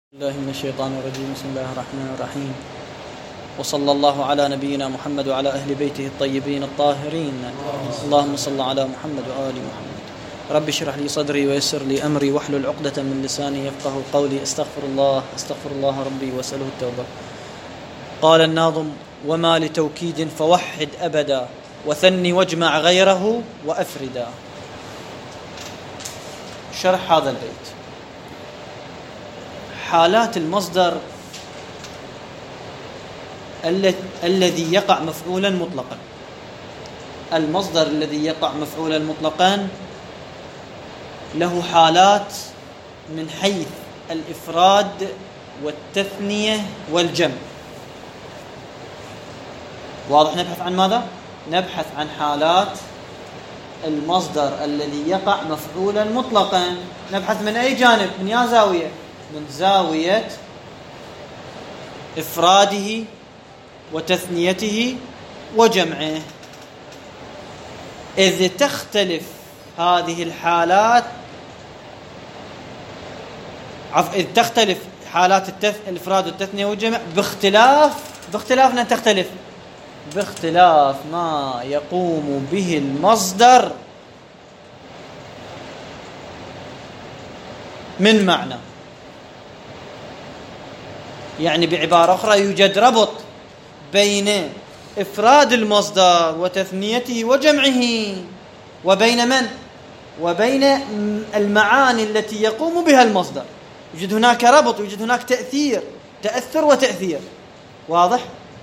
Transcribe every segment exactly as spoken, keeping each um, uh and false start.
الله من الشيطان الرجيم. بسم الله الرحمن الرحيم، وصلى الله على نبينا محمد وعلى أهل بيته الطيبين الطاهرين. اللهم صل على محمد وآل محمد. رب اشرح لي صدري ويسر لي أمري واحلل عقدة من لساني يفقه قولي. استغفر الله استغفر الله ربي واسأله التوبة. قال الناظم: وما لتوكيد فوحد أبدا وثني واجمع غيره وأفردا. شرح هذا البيت: حالات المصدر الذي يقع مفعولا مطلقا. المصدر الذي يقع مفعولا مطلقا له حالات من حيث الإفراد والتثنية والجمع. واضح؟ نبحث عن ماذا؟ نبحث عن حالات المصدر الذي يقع مفعولا مطلقا. نبحث من أي جانب؟ من يا زاوية؟ من زاوية إفراده وتثنيته وجمعه. إذ تختلف هذه الحالات عف... إذ تختلف حالات التث... الإفراد والتثنية والجمع باختلاف باختلاف تختلف باختلاف ما يقوم به المصدر من معنى. يعني بعبارة أخرى يوجد ربط بين إفراد المصدر وتثنيته وجمعه وبين من؟ وبين المعاني التي يقوم بها المصدر. يوجد هناك ربط، يوجد هناك تأثير، تأثر وتأثير. واضح؟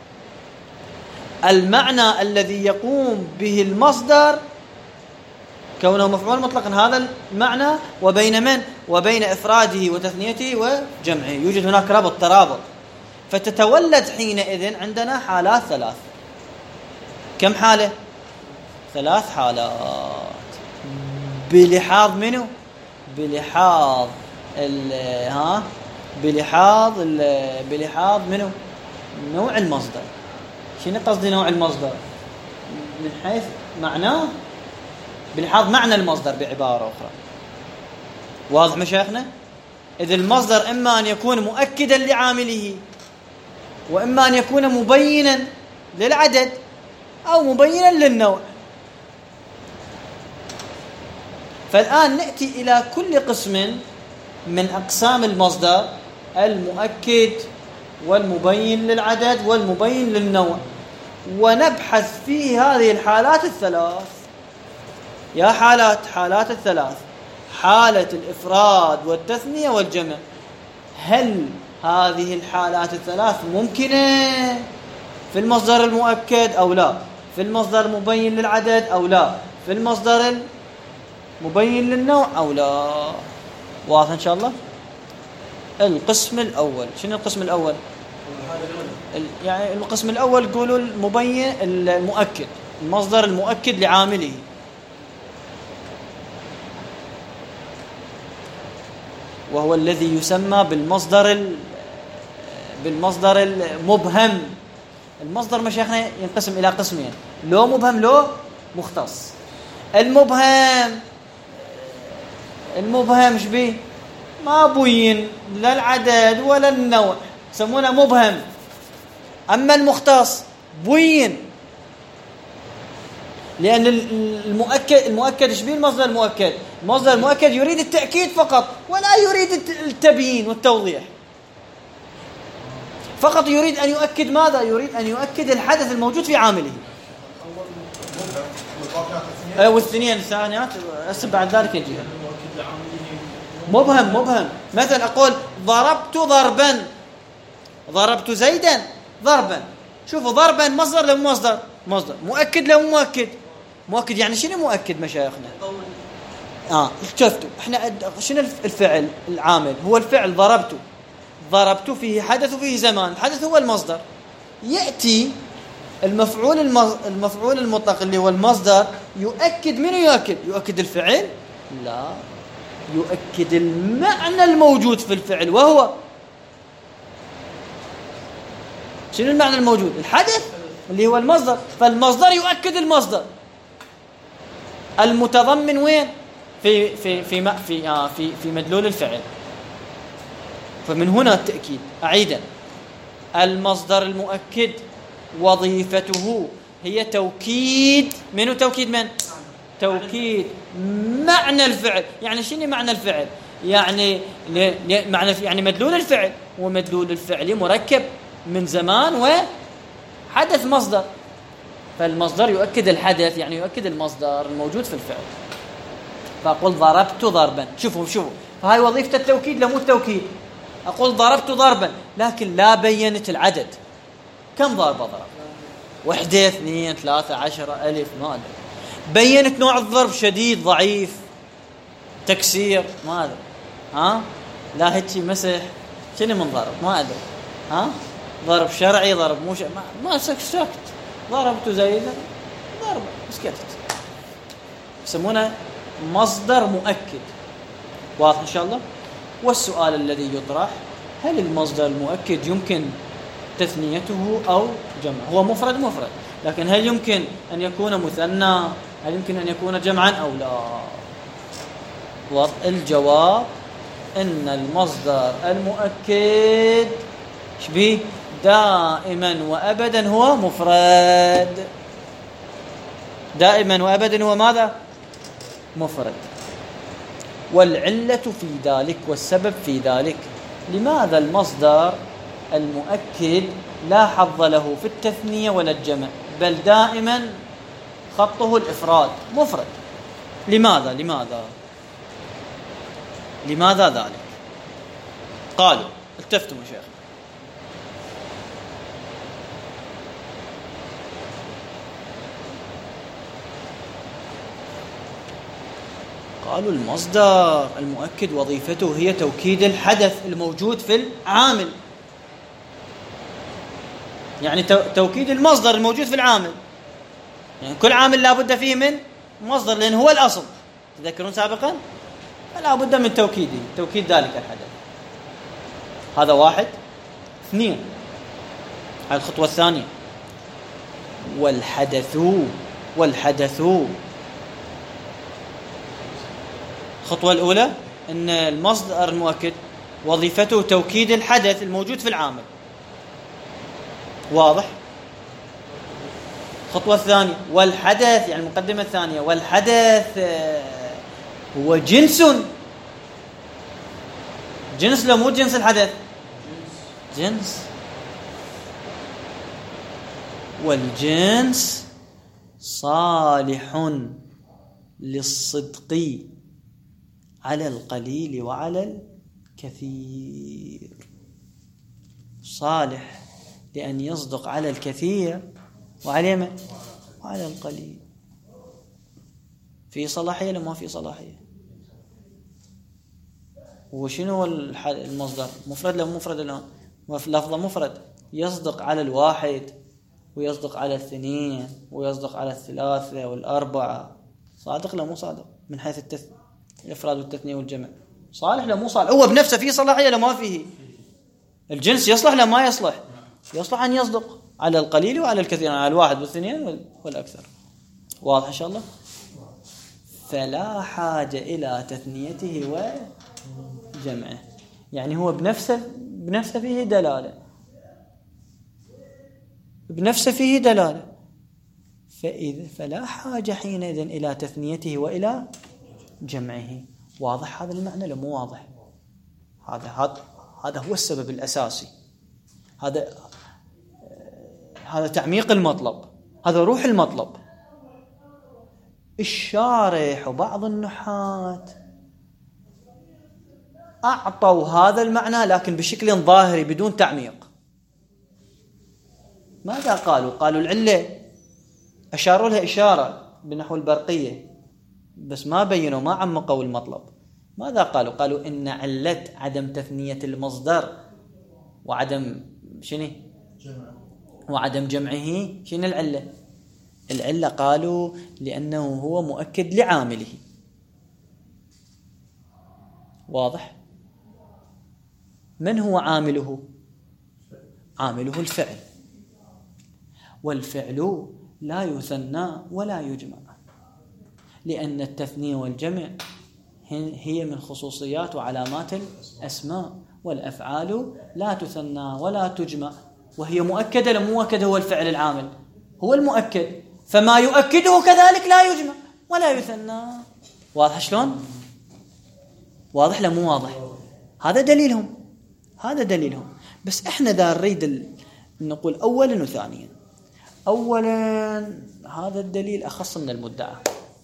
المعنى الذي يقوم به المصدر كونه مفعول مطلقا، هذا المعنى، وبين من؟ وبين إفراده وتثنيته وجمعه يوجد هناك ربط، ترابط. فتتولد حينئذ عندنا حالات ثلاث. كم حالة؟ ثلاث حالات. بلحاظ منه؟ بلحاظ ال ها بلحاظ ال بلحاظ منه؟ نوع المصدر. شنو قصدي نوع المصدر؟ من حيث معناه، بلحاظ معنى المصدر بعبارة أخرى. واضح مشايخنا؟ إذ المصدر إما أن يكون مؤكدا لعامله، وإما أن يكون مبينا للعدد، أو مبينا للنوع. فالآن نأتي إلى كل قسم من أقسام المصدر: المؤكد والمبين للعدد والمبين للنوع، ونبحث في هذه الحالات الثلاث. يا حالات حالات الثلاث: حالة الإفراد والتثنية والجمع. هل هذه الحالات الثلاث ممكنة في المصدر المؤكد أو لا؟ في المصدر المبين للعدد أو لا؟ في المصدر المبين للنوع أو لا؟ واضح إن شاء الله؟ القسم الأول. شنو القسم الأول؟ يعني القسم الأول يقولوا المبين المؤكد، المصدر المؤكد لعامله. وهو الذي يسمى بالمصدر بالمصدر المبهم. المصدر مشايخنا ينقسم إلى قسمين: لو مبهم لو مختص. المبهم المبهم شبيه؟ ما بين لا العدد ولا النوع، يسمونه مبهم. أما المختص بين، لأن المؤكد المؤكد شبيه؟ المصدر المؤكد المصدر المؤكد يريد التأكيد فقط، ولا يريد التبيين والتوضيح. فقط يريد أن يؤكد ماذا؟ يريد أن يؤكد الحدث الموجود في عامله. أه والثنين الثانيات أسب بعد ذلك يجي مبهم. مبهم مثلا أقول ضربت ضربا، ضربت زيدا ضربا. شوفوا، ضربا مصدر لو مصدر؟ مصدر. مؤكد لو مؤكد؟ مؤكد. يعني شنو مؤكد مشايخنا؟ اه شفتوا احنا شنو الفعل العامل؟ هو الفعل ضربته. ضربته فيه حدث وفيه زمان. الحدث هو المصدر. يأتي المفعول المفعول المطلق اللي هو المصدر يؤكد. منو يؤكد؟ يؤكد الفعل؟ لا، يؤكد المعنى الموجود في الفعل. وهو شنو المعنى الموجود؟ الحدث اللي هو المصدر. فالمصدر يؤكد المصدر المتضمن وين؟ في في في في في, آه في, في مدلول الفعل. فمن هنا التأكيد. أعيدا: المصدر المؤكد وظيفته هي توكيد. منو توكيد من؟ توكيد معنى الفعل. يعني شنو معنى الفعل؟ يعني معنى يعني مدلول الفعل، ومدلول الفعل مركب من زمان وحدث مصدر، فالمصدر يؤكد الحدث، يعني يؤكد المصدر الموجود في الفعل. فأقول ضربت ضربا، شوفوا شوفوا فهاي وظيفة التوكيد لمو التوكيد. أقول ضربت ضربا لكن لا بينت العدد، كم ضربة ضرب؟ وحدة، اثنين، ثلاثة، عشرة، ألف، ما أدري. بينت نوع الضرب، شديد، ضعيف، تكسير، ما أدري. ها لا هيك مسح، شنو من ضرب؟ ما أدري. ها ضرب شرعي، ضرب مو شرعي، ما, ما سكت، ضربت زيدا ضرب سكتت. يسمونه مصدر مؤكد. واضح إن شاء الله؟ والسؤال الذي يطرح: هل المصدر المؤكد يمكن تثنيته أو جمع؟ هو مفرد مفرد، لكن هل يمكن أن يكون مثنى؟ هل يمكن أن يكون جمعا أو لا؟ الجواب إن المصدر المؤكد شبيه دائما وأبدا هو مفرد. دائما وأبدا هو ماذا؟ مفرد. والعلة في ذلك والسبب في ذلك: لماذا المصدر المؤكد لا حظ له في التثنية ولا الجمع، بل دائما خطه الإفراد، مفرد؟ لماذا لماذا لماذا ذلك؟ قالوا، التفتوا يا شيخ، قالوا المصدر المؤكد وظيفته هي توكيد الحدث الموجود في العامل، يعني توكيد المصدر الموجود في العامل. يعني كل عامل لا بد فيه من مصدر، لأن هو الأصل. تذكرون سابقا؟ فلا بد من توكيده، توكيد ذلك الحدث. هذا واحد. اثنين، هذه الخطوة الثانية: والحدث والحدث الخطوة الأولى أن المصدر المؤكد وظيفته توكيد الحدث الموجود في العامل. واضح؟ الخطوة الثانية: والحدث، يعني المقدمة الثانية، والحدث هو جنس. جنس لا مو جنس الحدث؟ جنس. والجنس صالح للصدق على القليل وعلى الكثير. صالح لأن يصدق على الكثير وعلى من؟ وعلى القليل. في صلاحية لما في صلاحية. وشنو هو المصدر؟ مفرد لو مفرد الآن؟ لفظة مفرد يصدق على الواحد ويصدق على الاثنين ويصدق على الثلاثة والأربعة. صادق لا مو صادق من حيث التث... الإفراد والتثنية والجمع؟ صالح لا مو صالح؟ هو بنفسه فيه صلاحية لما فيه؟ الجنس يصلح لا ما يصلح؟ يصلح أن يصدق على القليل وعلى الكثير، على الواحد والاثنين والأكثر. واضح إن شاء الله؟ فلا حاجة إلى تثنيته وجمعه، يعني هو بنفسه بنفسه فيه دلالة، بنفسه فيه دلالة، فإذا فلا حاجة حينئذ إلى تثنيته وإلى جمعه. واضح هذا المعنى لو مو واضح؟ هذا هذا هذا هو السبب الأساسي. هذا هذا تعميق المطلب، هذا روح المطلب. الشارح وبعض النحاة أعطوا هذا المعنى لكن بشكل ظاهري بدون تعميق. ماذا قالوا؟ قالوا العلة، أشاروا لها إشارة بنحو البرقية، بس ما بينوا، ما عمقوا المطلب. ماذا قالوا؟ قالوا إن علة عدم تثنية المصدر وعدم شنو؟ وعدم جمعه، شنو العلة؟ العلة قالوا لأنه هو مؤكد لعامله. واضح؟ من هو عامله؟ عامله الفعل، والفعل لا يثنى ولا يجمع، لأن التثنية والجمع هي من خصوصيات وعلامات الأسماء، والأفعال لا تثنى ولا تجمع، وهي مؤكدة لم مؤكدة، هو الفعل العامل هو المؤكد، فما يؤكده كذلك لا يجمع ولا يثنى. واضح شلون؟ واضح لا مو واضح؟ هذا دليلهم، هذا دليلهم. بس احنا ذا نريد نقول اولا وثانيا. اولا هذا الدليل اخص من المدعى،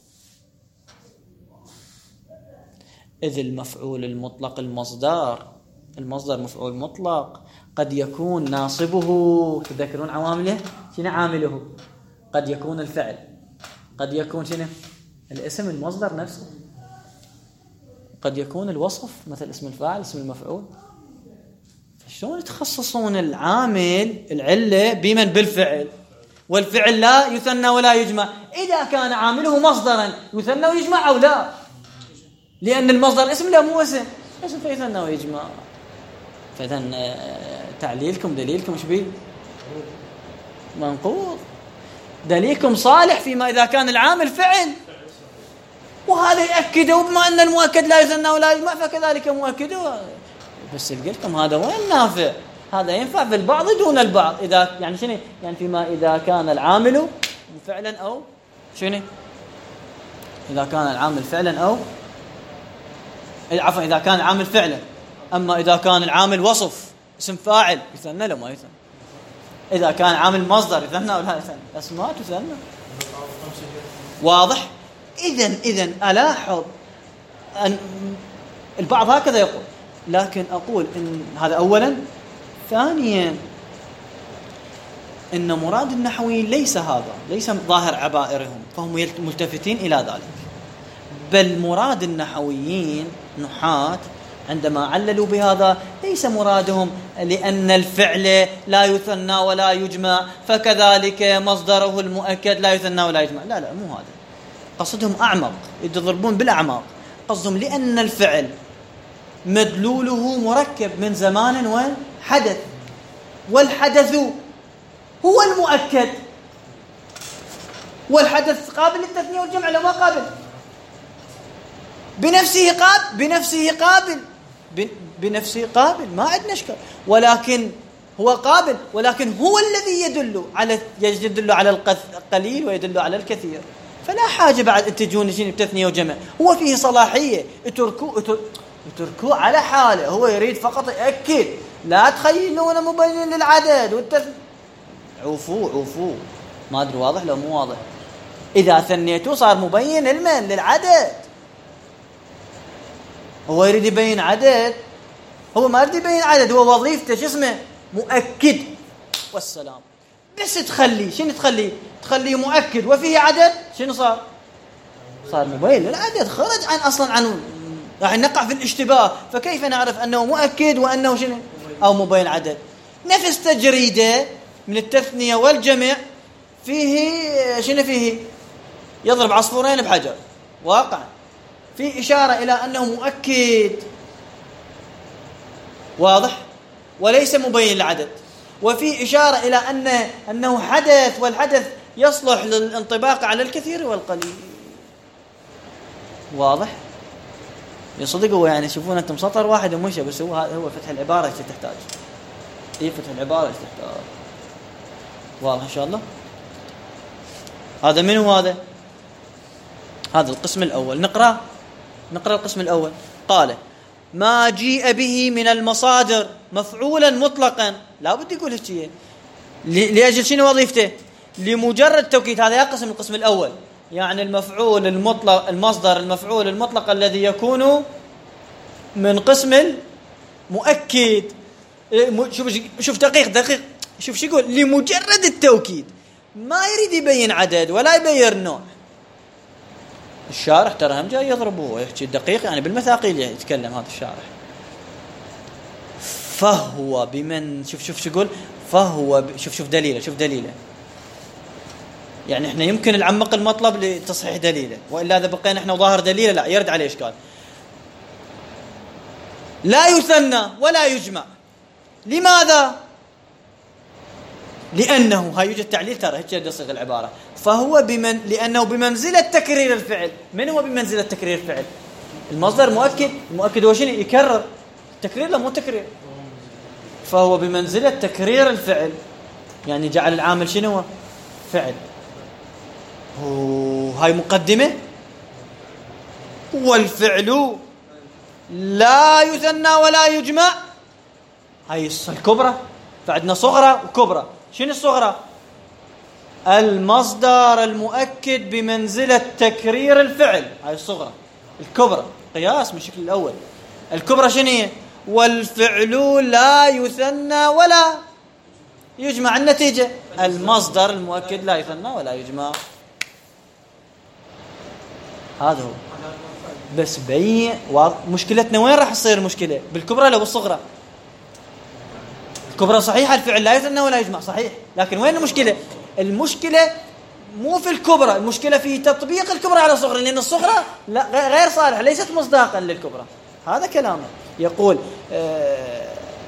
اذ المفعول المطلق المصدر المصدر مفعول مطلق قد يكون ناصبه، تذكرون عوامله شنو عامله؟ قد يكون الفعل، قد يكون شنو الاسم المصدر نفسه، قد يكون الوصف مثل اسم الفاعل اسم المفعول. شلون تخصصون العامل العله بمن؟ بالفعل، والفعل لا يثنى ولا يجمع. اذا كان عامله مصدرا يثنى ويجمع او لا؟ لان المصدر اسم لا مو اسم، اسم فيثنى ويجمع. فاذا تعليلكم دليلكم ايش بيه؟ منقوض. دليلكم صالح فيما اذا كان العامل فعل، وهذا يأكده بما أن المؤكد لا يثنى ولا يجمع فكذلك مؤكده. بس لكم هذا وين نافع؟ هذا ينفع في البعض دون البعض. إذا يعني شنو؟ يعني فيما إذا كان العامل فعلا أو شنو؟ إذا كان العامل فعلا أو عفوا إذا كان العامل فعلا. أما إذا كان العامل وصف اسم فاعل يثنى لا ما يثنى. إذا كان عامل مصدر يثنى ولا يثنى؟ أسماء تثنى. واضح؟ إذن إذن ألاحظ أن البعض هكذا يقول، لكن أقول إن هذا أولا. ثانيا إن مراد النحويين ليس هذا، ليس ظاهر عبائرهم فهم ملتفتين إلى ذلك، بل مراد النحويين نحاة عندما عللوا بهذا ليس مرادهم لأن الفعل لا يثنى ولا يجمع فكذلك مصدره المؤكد لا يثنى ولا يجمع. لا لا مو هذا قصدهم، أعمق، يضربون بالأعماق. قصدهم لأن الفعل مدلوله مركب من زمان وحدث، والحدث هو المؤكد، والحدث قابل للتثنية والجمع لو ما قابل بنفسه قابل بنفسه قابل بنفسه قابل ما عندنا اشكال، ولكن هو قابل، ولكن هو الذي يدل على يدل على القليل ويدل على الكثير. فلا حاجة بعد أن تجون شيء بتثنية وجمع، هو فيه صلاحية، اتركوه اتركوه على حاله، هو يريد فقط يأكد، لا تخيلون مبين للعدد والتثنية. عوفوا عوفوا ما أدري واضح لو مو واضح. إذا ثنيته صار مبين المن للعدد، هو يريد يبين عدد، هو ما يريد يبين عدد، هو وظيفته شو اسمه مؤكد والسلام. بس تخلي شنو تخلي تخليه مؤكد وفيه عدد، شنو صار؟ صار مبين للعدد، خرج عن أصلا عن راح نقع في الاشتباه. فكيف نعرف أنه مؤكد وأنه شنو أو مبين عدد؟ نفس تجريده من التثنية والجمع فيه شنو فيه؟ يضرب عصفورين بحجر واقع، في إشارة إلى أنه مؤكد واضح وليس مبين للعدد، وفي إشارة إلى أن أنه حدث، والحدث يصلح للانطباق على الكثير والقليل. واضح؟ يصدقوا يعني شوفون أنتم سطر واحد ومشى، بس هو هو فتح العبارة اللي تحتاج. إيه فتح العبارة اللي تحتاج. واضح إن شاء الله؟ هذا من هو هذا؟ هذا القسم الأول. نقرأ نقرأ القسم الأول. قال ما جيء به من المصادر مفعولا مطلقا، لا بد يقول هالشيء لأجل شنو وظيفته؟ لمجرد توكيد. هذا يقسم القسم الأول، يعني المفعول المطلق، المصدر المفعول المطلق الذي يكون من قسم المؤكد. شوف شوف دقيق دقيق شوف شو يقول، لمجرد التوكيد، ما يريد يبين عدد ولا يبين نوع. الشارح ترى هم جاي يضربه ويحكي دقيق، يعني بالمثاقيل يتكلم هذا الشارح. فهو بمن شوف شوف شو يقول، فهو ب... شوف شوف دليله شوف دليله يعني احنا يمكن نعمق المطلب لتصحيح دليله، والا اذا بقينا احنا وظاهر دليله لا يرد عليه اشكال. لا يثنى ولا يجمع. لماذا؟ لأنه هاي يوجد تعليل ترى هيك يصيغ العبارة. فهو بمن لأنه بمنزلة تكرير الفعل. من هو بمنزلة تكرير الفعل؟ المصدر مؤكد، المؤكد هو شنو؟ يكرر. تكرير لا مو تكرير، فهو بمنزلة تكرير الفعل، يعني جعل العامل شنو هو؟ فعل. وهاي مقدمة. والفعل لا يثنى ولا يجمع، هاي الكبرى. فعندنا صغرى وكبرى. شنو الصغرى؟ المصدر المؤكد بمنزلة تكرير الفعل، هاي الصغرى. الكبرى قياس من الشكل الأول. الكبرى شنو هي؟ والفعل لا يثنى ولا يجمع. النتيجة المصدر المؤكد لا يثنى ولا يجمع. هذا هو. بس بين مشكلتنا وين راح تصير المشكلة؟ بالكبرى لو بالصغرى؟ الكبرى صحيحة الفعل لا يثنى ولا يجمع صحيح، لكن وين المشكلة؟ المشكلة مو في الكبرى، المشكلة في تطبيق الكبرى على الصغرى، لأن الصغرى لا غير صالحة، ليست مصداقا للكبرى. هذا كلامه. يقول آه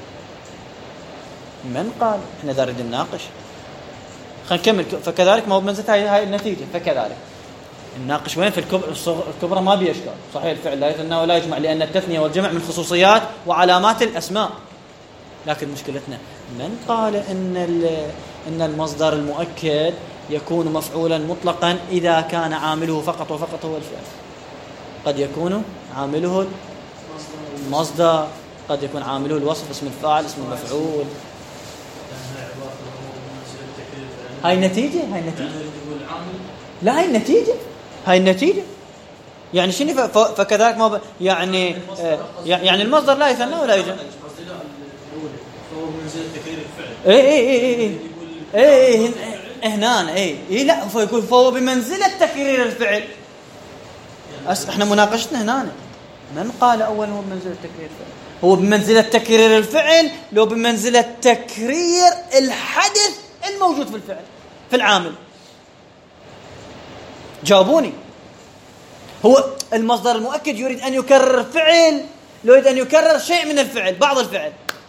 من قال؟ احنا ذا نريد نناقش. خلينا نكمل. فكذلك ما هو بمنزلة هاي هاي النتيجة. فكذلك نناقش وين في الكبرى. الكبرى ما بيه اشكال، صحيح الفعل لا يثنى ولا يجمع، لأن التثنية والجمع من خصوصيات وعلامات الأسماء. لكن مشكلتنا من قال ان ان المصدر المؤكد يكون مفعولا مطلقا اذا كان عامله فقط وفقط هو الفعل. قد يكون عامله المصدر، قد يكون عامله الوصف، اسم الفاعل، اسم المفعول. هاي النتيجة. هاي النتيجة. لا هاي النتيجة. هاي النتيجة. يعني شنو؟ فكذلك ما ب... يعني آه يعني المصدر لا يثنى ولا يجمع. فهو بمنزلة تكرير الفعل. اي اي اي اي اي اي هنا اي اي لا فيقول فهو بمنزلة تكرير الفعل. أس... احنا مناقشتنا هنا. من قال اول هو بمنزلة تكرير الفعل؟ هو بمنزلة تكرير الفعل لو بمنزلة تكرير الحدث الموجود في الفعل في العامل. جاوبوني. هو المصدر المؤكد يريد أن يكرر فعل، يريد أن يكرر شيء من الفعل، بعض الفعل.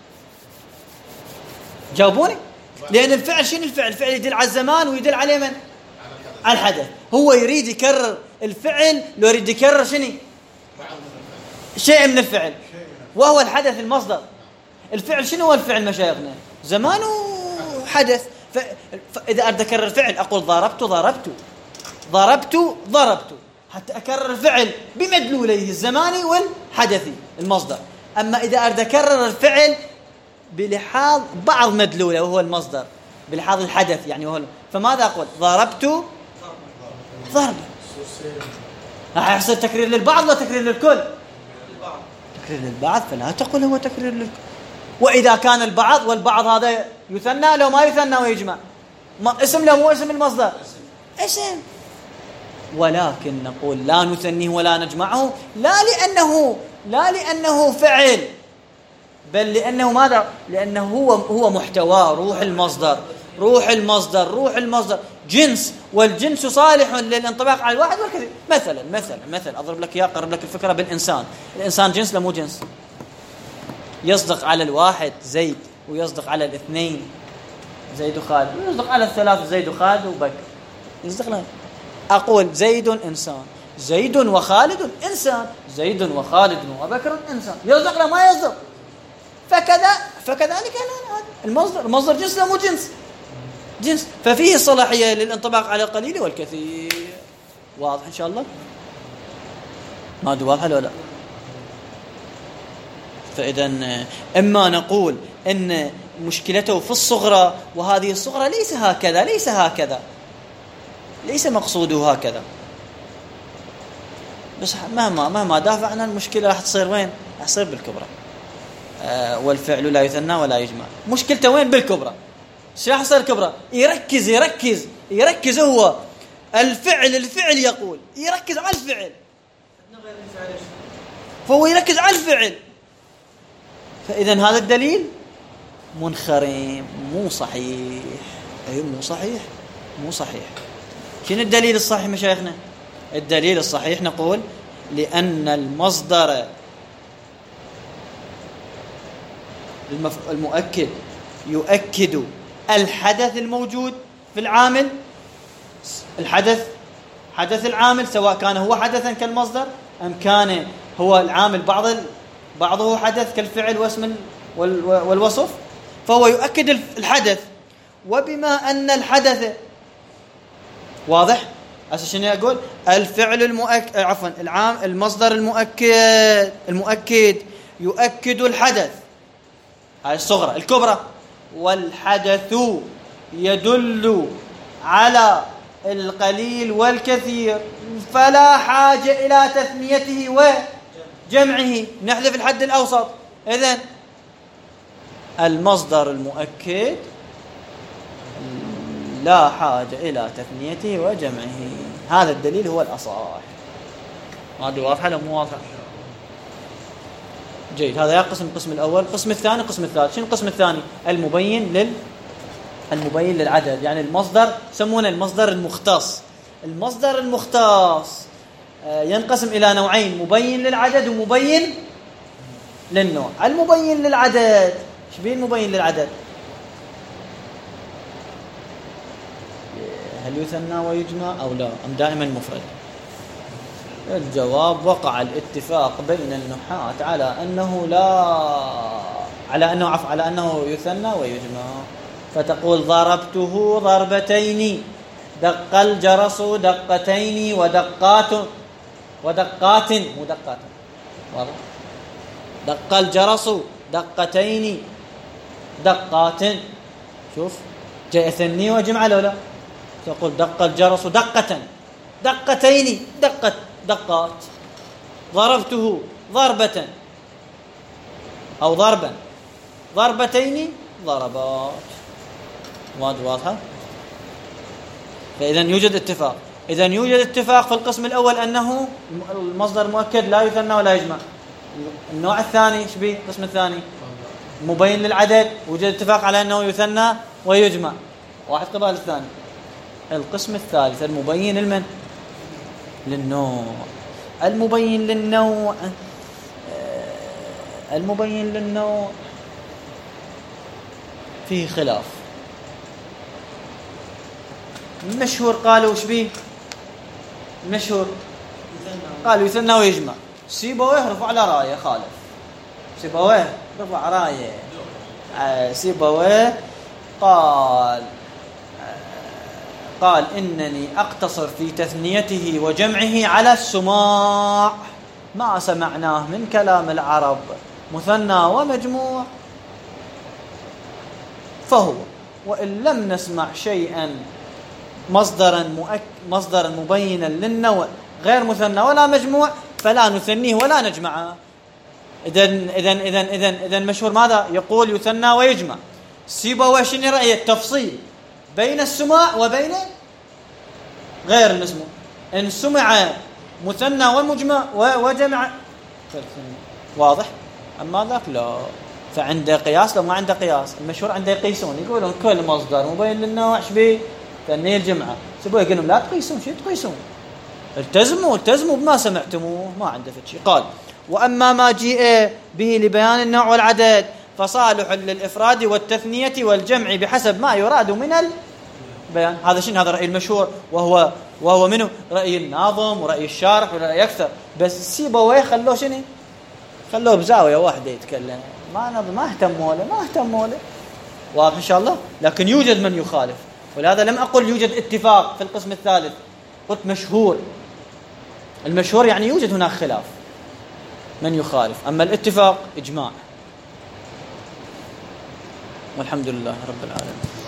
جاوبوني. لأن الفعل شنو الفعل؟ الفعل يدل على الزمان ويدل على من؟ على الحدث. هو يريد يكرر الفعل، لو يريد يكرر شنو؟ شيء من الفعل، وهو الحدث المصدر. الفعل شنو هو الفعل مشايخنا؟ زمان وحدث. فإذا أريد أكرر فعل أقول ضربت ضربت ضربت ضربت، حتى أكرر الفعل بمدلوليه الزماني والحدثي المصدر. أما إذا أريد أكرر الفعل بلحاظ بعض مدلوله وهو المصدر، بلحاظ الحدث يعني هو، فماذا أقول؟ ضربت ضرب. راح يحصل تكرير للبعض ولا تكرير للكل؟ تكرير للبعض، فلا تقول هو تكرير للكل. وإذا كان البعض والبعض هذا يثنى لو ما يثنى ويجمع، ما اسم له مو اسم المصدر؟ اسم. ولكن نقول لا نثنيه ولا نجمعه، لا لأنه لا لأنه فعل، بل لأنه ماذا؟ لأنه هو هو محتوى روح المصدر. روح المصدر روح المصدر جنس، والجنس صالح للانطباق على الواحد والكثير. مثلا مثلا مثلا أضرب لك يا أقرب لك الفكرة بالإنسان. الإنسان جنس لا مو جنس؟ يصدق على الواحد زيد، ويصدق على الاثنين زيد وخالد، ويصدق على الثلاث زيد وخالد وبكر. يصدق لا؟ أقول زيد إنسان، زيد وخالد إنسان، زيد وخالد وبكر إنسان. يصدق لا ما يصدق؟ فكذا فكذلك المصدر المصدر جنس لا مو جنس؟ جنس. ففيه صلاحية للانطباق على القليل والكثير. واضح إن شاء الله؟ ما أدري واضح ولا لا؟ فإذا إما نقول إن مشكلته في الصغرى، وهذه الصغرى ليس هكذا ليس هكذا ليس مقصوده هكذا، بس مهما مهما دافع عن المشكلة راح تصير وين؟ راح تصير بالكبرى. آه والفعل لا يثنى ولا يجمع. مشكلته وين؟ بالكبرى. ايش راح يصير الكبرى؟ يركز يركز يركز هو الفعل الفعل يقول يركز على الفعل، فهو يركز على الفعل. فإذا هذا الدليل منخرم، مو صحيح. أي مو صحيح مو صحيح. شنو الدليل الصحيح مشايخنا؟ الدليل الصحيح نقول لأن المصدر المؤكد يؤكد الحدث الموجود في العامل. الحدث حدث العامل، سواء كان هو حدثا كالمصدر أم كان هو العامل بعض بعضه حدث كالفعل واسم والوصف، فهو يؤكد الحدث. وبما أن الحدث واضح، هسه شنو أقول؟ الفعل المؤكد، عفوا العام، المصدر المؤكد المؤكد يؤكد الحدث، هاي الصغرى. الكبرى والحدث يدل على القليل والكثير، فلا حاجة إلى تثنيته وجمعه. نحذف الحد الأوسط. إذن المصدر المؤكد لا حاجة إلى تثنيته وجمعه. هذا الدليل هو الأصح. هذه واضحة لو مو واضحة؟ جيد. هذا يا قسم القسم الأول. القسم الثاني القسم الثالث. شنو القسم الثاني؟ المبين لل المبين للعدد، يعني المصدر يسمونه المصدر المختص. المصدر المختص ينقسم إلى نوعين: مبين للعدد ومبين للنوع. المبين للعدد ايش بيه؟ المبين للعدد هل يثنى ويجمع أو لا أم دائما مفرد؟ الجواب: وقع الاتفاق بين النحاة على أنه لا على أنه عفوا على أنه يثنى ويجمع. فتقول: ضربته ضربتين، دق الجرس دقتين، ودقات ودقات مو دقات، واضح؟ دق الجرس دقتين دقات. شوف جاء ثني وجمع لولا. تقول: دق الجرس دقة دقتين دقت دقات. ضربته ضربة أو ضربا ضربتين ضربات. واضحة؟ فإذا يوجد اتفاق. إذا يوجد اتفاق في القسم الأول أنه المصدر مؤكد لا يثنى ولا يجمع. النوع الثاني ايش بيه؟ القسم الثاني مبين للعدد، وجد اتفاق على أنه يثنى ويجمع، واحد قبال الثاني. القسم الثالث المبين لمن؟ للنوع. المبين للنوع المبين للنوع فيه خلاف. المشهور قالوا ايش بيه؟ المشهور قالوا يثنى ويجمع. سيبويه رفع على رايه خالف. سيبويه رفع رايه. آه سيبويه قال قال إنني أقتصر في تثنيته وجمعه على السماع، ما سمعناه من كلام العرب مثنى ومجموع، فهو وإن لم نسمع شيئا مصدرا مؤك مصدرا مبينا للنوع غير مثنى ولا مجموع فلا نثنيه ولا نجمعه. إذن إذن إذن إذن إذن مشهور ماذا يقول؟ يثنى ويجمع. سيبويه شنو رأي التفصيل بين السماع وبين غير المسموع؟ إن سمع مثنى ومجمع وجمع واضح، أما ذاك لا. فعنده قياس لو ما عنده قياس. المشهور عنده يقيسون، يقولون كل مصدر مبين للنوع شبيه ثني الجمعة. سيبويه يقول لهم لا تقيسون. شو تقيسون؟ التزموا التزموا بما سمعتموه، ما عنده شيء. قال: وأما ما جيء به لبيان النوع والعدد فصالح للإفراد والتثنية والجمع بحسب ما يراد من البيان. هذا شنو؟ هذا رأي المشهور، وهو وهو منه رأي الناظم ورأي الشارح ورأي أكثر. بس سيبويه خلوه شنو؟ خلوه بزاوية واحدة يتكلم، ما ما اهتموا له ما اهتموا له واضح إن شاء الله. لكن يوجد من يخالف، ولهذا لم أقل يوجد اتفاق في القسم الثالث، قلت مشهور. المشهور يعني يوجد هناك خلاف من يخالف، أما الاتفاق إجماع. والحمد لله رب العالمين.